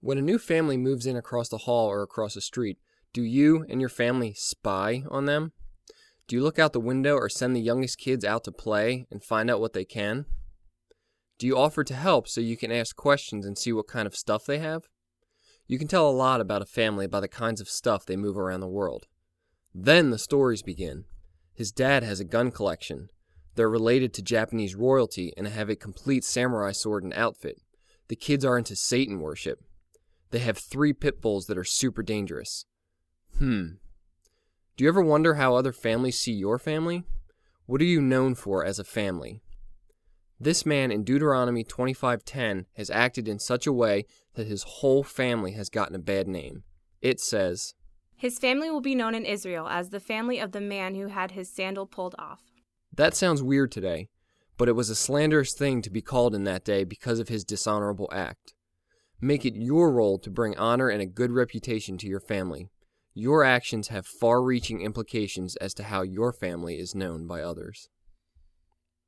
When a new family moves in across the hall or across the street, do you and your family spy on them? Do you look out the window or send the youngest kids out to play and find out what they can? Do you offer to help so you can ask questions and see what kind of stuff they have? You can tell a lot about a family by the kinds of stuff they move around the world. Then the stories begin. His dad has a gun collection. They're related to Japanese royalty and have a complete samurai sword and outfit. The kids are into Satan worship. They have 3 pit bulls that are super dangerous. Do you ever wonder how other families see your family? What are you known for as a family? This man in Deuteronomy 25:10 has acted in such a way that his whole family has gotten a bad name. It says, "His family will be known in Israel as the family of the man who had his sandal pulled off." That sounds weird today, but it was a slanderous thing to be called in that day because of his dishonorable act. Make it your role to bring honor and a good reputation to your family. Your actions have far-reaching implications as to how your family is known by others.